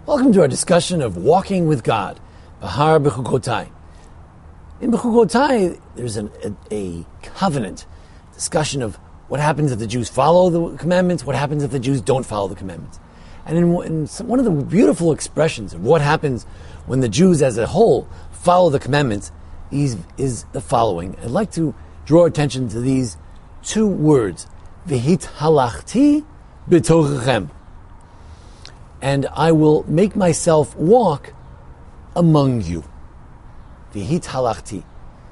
Welcome to our discussion of walking with God, Bahar Bechukotai. In Bechukotai, there's a covenant discussion of what happens if the Jews follow the commandments, what happens if the Jews don't follow the commandments. And in one of the beautiful expressions of what happens when the Jews as a whole follow the commandments is the following. I'd like to draw attention to these two words, V'hit halachti b'tochechem. And I will make myself walk among you. V'hit halachti.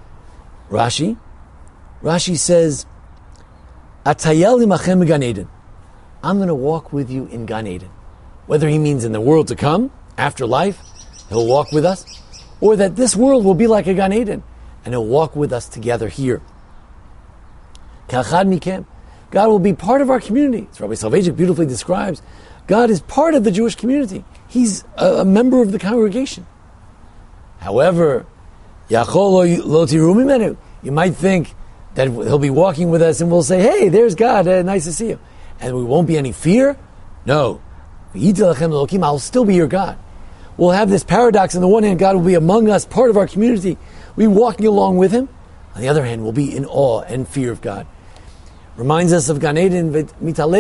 Rashi says, Atayel imachem Gan Eden. I'm going to walk with you in Gan Eden. Whether he means in the world to come, after life, he'll walk with us, or that this world will be like a Gan Eden, and he'll walk with us together here. Kachad mikem. God will be part of our community. As Rabbi Soloveitchik beautifully describes, God is part of the Jewish community. He's a member of the congregation. However, Yachol lo tiru mimenu. You might think that he'll be walking with us and we'll say, hey, there's God, nice to see you. And there won't be any fear? No. I'll still be your God. We'll have this paradox. On the one hand, God will be among us, part of our community. We'll be walking along with him. On the other hand, we'll be in awe and fear of God. Reminds us of Gan Eden, that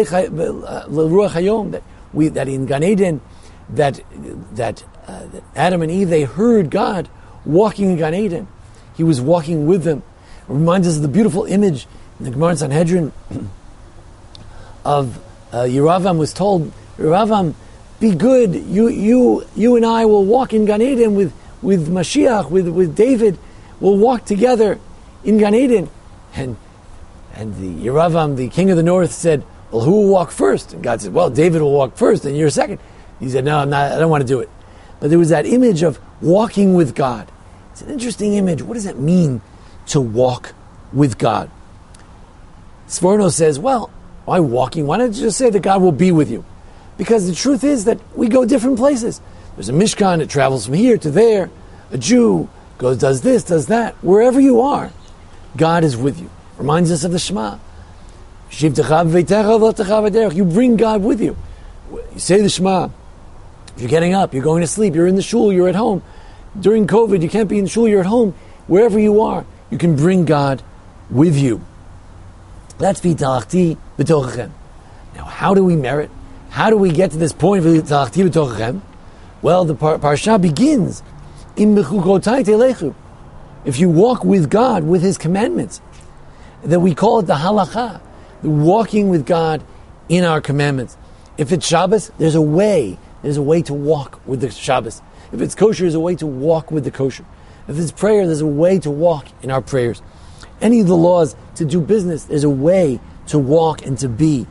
in Gan Eden, that Adam and Eve, they heard God walking in Gan Eden. He was walking with them. It reminds us of the beautiful image in the Gemara in Sanhedrin of Yeravam was told, Yeravam, be good. You and I will walk in Gan Eden with Mashiach, with David. We'll walk together in Gan Eden. And the Yeravam, the king of the north, said, well, who will walk first? And God said, well, David will walk first, and you're second. He said, no, I don't want to do it. But there was that image of walking with God. It's an interesting image. What does it mean to walk with God? Sforno says, well, why walking? Why not just say that God will be with you? Because the truth is that we go different places. There's a Mishkan that travels from here to there. A Jew goes, does this, does that. Wherever you are, God is with you. Reminds us of the Shema. You bring God with you. You say the Shema. If you're getting up, you're going to sleep, you're in the shul, you're at home. During COVID, you can't be in the shul, you're at home. Wherever you are, you can bring God with you. That's v'talachti b'tochechem. Now, how do we merit? How do we get to this point of v'talachti b'tochechem? Well, the parsha begins in mechukotai telechu. If you walk with God, with his commandments, that we call it the halacha, the walking with God in our commandments. If it's Shabbos, there's a way to walk with the Shabbos. If it's kosher, there's a way to walk with the kosher. If it's prayer, there's a way to walk in our prayers. Any of the laws to do business, there's a way to walk and to be.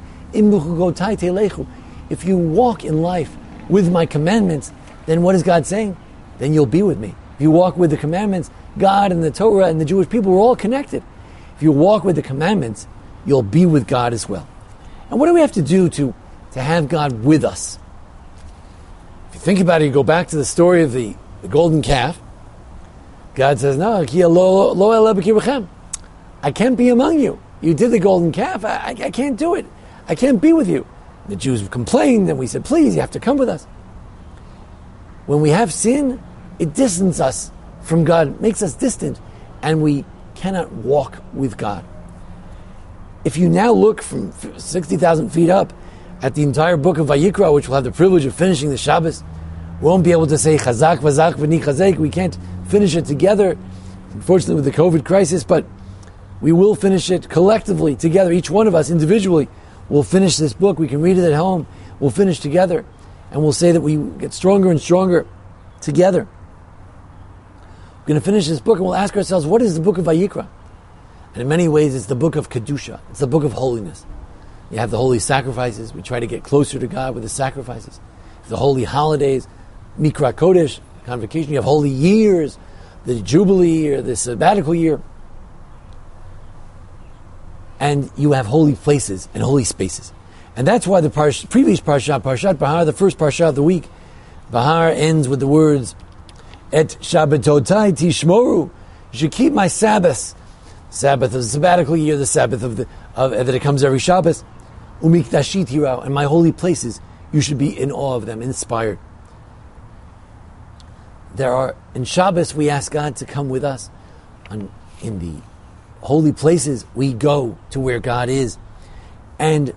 If you walk in life with my commandments, then what is God saying? Then you'll be with me. If you walk with the commandments, God and the Torah and the Jewish people are all connected. If you walk with the commandments, you'll be with God as well. And what do we have to do to have God with us? If you think about it, you go back to the story of the golden calf. God says, no, I can't be among you. You did the golden calf. I can't do it. I can't be with you. The Jews complained, and we said, please, you have to come with us. When we have sin, it distances us from God, makes us distant, and we cannot walk with God. If you now look from 60,000 feet up at the entire book of Vayikra, which we'll have the privilege of finishing the Shabbos, we won't be able to say Chazak, Vazak, V'ni Chazek. We can't finish it together, unfortunately with the COVID crisis, but we will finish it collectively together. Each one of us individually will finish this book. We can read it at home. We'll finish together, and we'll say that we get stronger and stronger together. We're going to finish this book and we'll ask ourselves, what is the book of Vayikra? And in many ways, it's the book of Kedusha. It's the book of holiness. You have the holy sacrifices. We try to get closer to God with the sacrifices. The holy holidays, Mikra Kodesh, convocation. You have holy years, the Jubilee year, the sabbatical year. And you have holy places and holy spaces. And that's why the previous Parshat, Parshat Bahar, the first Parshat of the week, Bahar ends with the words, Et Shabbatotai Tishmoru. You should keep my Sabbath. Sabbath of the sabbatical year, the Sabbath of that it comes every Shabbos. Umikdashit Hirau, and my holy places, you should be in awe of them, inspired. in Shabbos we ask God to come with us. In the holy places we go to where God is. And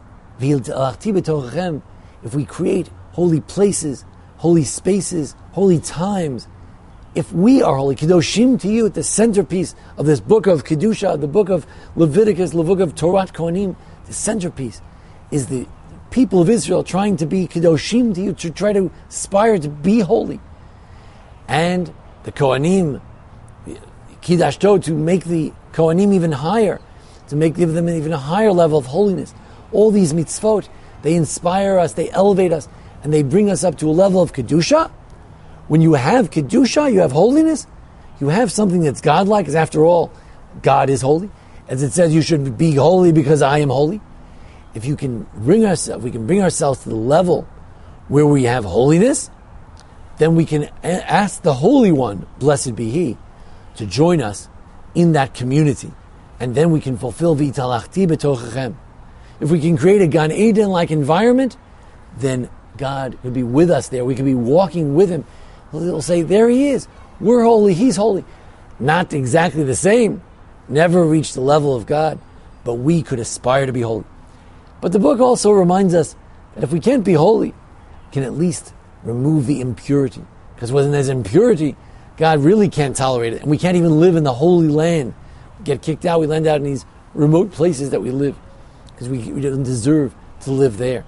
if we create holy places, holy spaces, holy times, if we are holy, Kedoshim to you, at the centerpiece of this book of Kedusha, the book of Leviticus, the book of Torah Kohanim, the centerpiece is the people of Israel trying to be Kedoshim to you, to try to aspire to be holy. And the Kohanim, Kidashto, to make the Kohanim even higher, give them even a higher level of holiness. All these mitzvot, they inspire us, they elevate us, and they bring us up to a level of Kedusha. When you have Kedusha, you have holiness, you have something that's godlike, because after all, God is holy. As it says, you should be holy because I am holy. If we can bring ourselves to the level where we have holiness, then we can ask the Holy One, blessed be He, to join us in that community. And then we can fulfill V'talachti b'tochechem. If we can create a Gan Eden-like environment, then God could be with us there. We could be walking with Him. He'll say, there He is. We're holy, He's holy. Not exactly the same. Never reach the level of God. But we could aspire to be holy. But the book also reminds us that if we can't be holy, we can at least remove the impurity. Because when there's impurity, God really can't tolerate it. And we can't even live in the Holy Land. We get kicked out, we land out in these remote places that we live. Because we don't deserve to live there.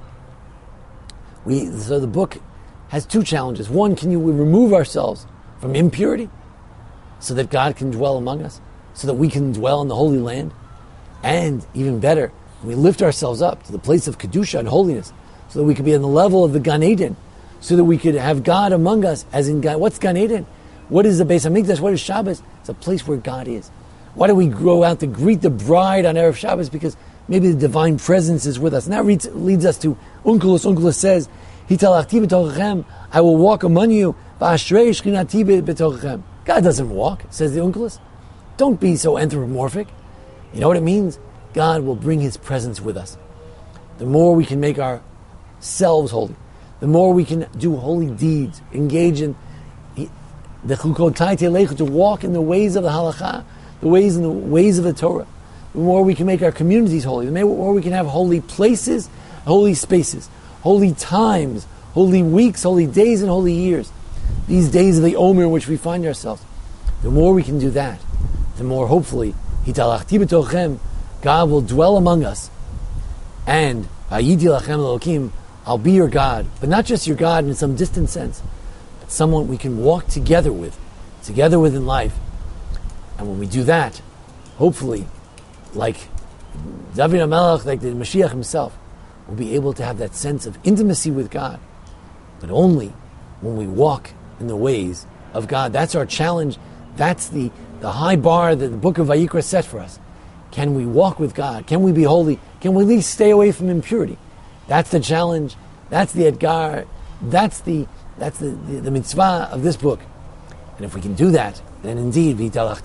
So the book has two challenges. One, can we remove ourselves from impurity so that God can dwell among us, so that we can dwell in the Holy Land? And even better, we lift ourselves up to the place of Kedusha and holiness, so that we could be on the level of the Gan Eden, so that we could have God among us, as in God. What's Gan Eden? What is the Beis Hamikdash? What is Shabbos? It's a place where God is. Why do we go out to greet the bride on Erev Shabbos? Because maybe the divine presence is with us. And that leads us to Onkelos. Onkelos says, Hitalachti b'tochechem, I will walk among you. V'ashrei shchinati b'tochechem. God doesn't walk, says the Onkelos. Don't be so anthropomorphic. You know what it means? God will bring His presence with us. The more we can make ourselves holy, the more we can do holy deeds, engage in the chukotai telechu, to walk in the ways of the halakha, the ways of the Torah. The more we can make our communities holy, the more we can have holy places, holy spaces, holy times, holy weeks, holy days, and holy years. These days of the Omer in which we find ourselves. The more we can do that, the more hopefully, Hitalachti b'tochem, God will dwell among us. And Vayiti lachem Elokim, I'll be your God, but not just your God in some distant sense, but someone we can walk together with in life. And when we do that, hopefully, like David HaMelech, like the Mashiach himself, we'll be able to have that sense of intimacy with God, but only when we walk in the ways of God. That's our challenge. That's the high bar that the book of Vayikra set for us. Can we walk with God? Can we be holy? Can we at least stay away from impurity? That's the challenge. That's the Edgar. That's the mitzvah of this book. And if we can do that, then indeed,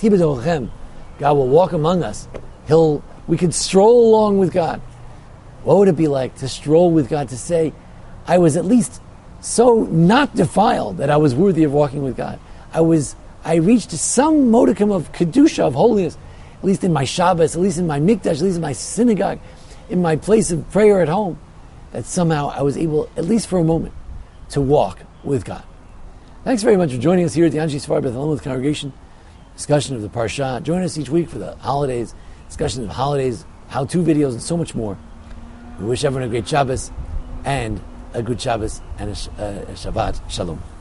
God will walk among us. We can stroll along with God. What would it be like to stroll with God, to say, I was at least so not defiled that I was worthy of walking with God. I reached some modicum of Kedusha, of holiness, at least in my Shabbos, at least in my Mikdash, at least in my synagogue, in my place of prayer at home, that somehow I was able, at least for a moment, to walk with God. Thanks very much for joining us here at the Anshe Sefard Beth Elameth Congregation. Discussion of the Parsha. Join us each week for the holidays, discussion of holidays, how-to videos, and so much more. We wish everyone a great Shabbos and a good Shabbos and a Shabbat Shalom.